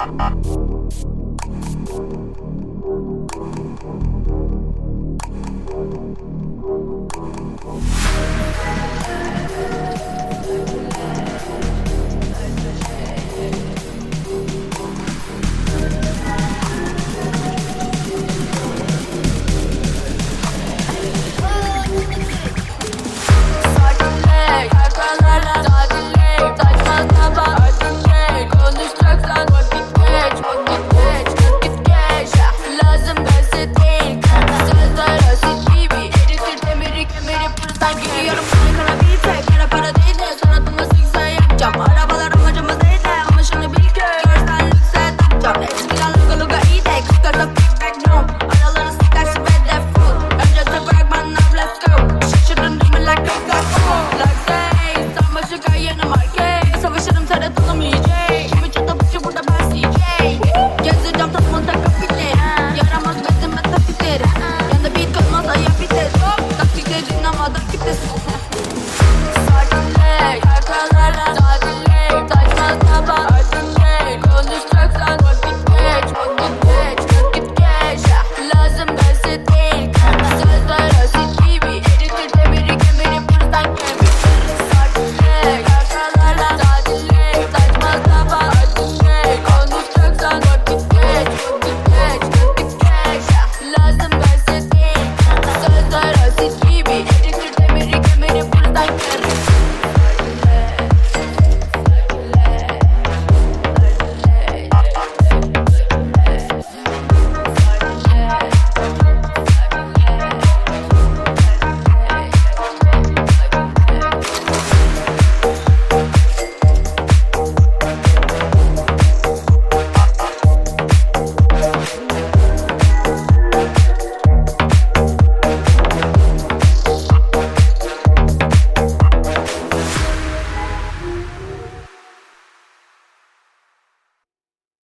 Giriyorum sana kara bir tek kara para değil de sanatımı sikse yapacağım. Arabalar amacımız değil de ama şunu bil ki görsen lükse takacağım. Eskiden luga luga iyi de kıskırda feedback no. Araları sıkarsın ve defol. Önce de fragman now let's go. Şaşırın değil mi like a go. Like say sen başı kayanım arcade. Savaşırım taratılım yiyecek. Kimi çata başı burada ben CJ. Gezeceğim tatımın takapili. Yaramaz bezim metafitir. Yanda beat kalmaz ayak bitir. Taktikte dinlamadan kitle. Sakinle, şarkılarla sakinle.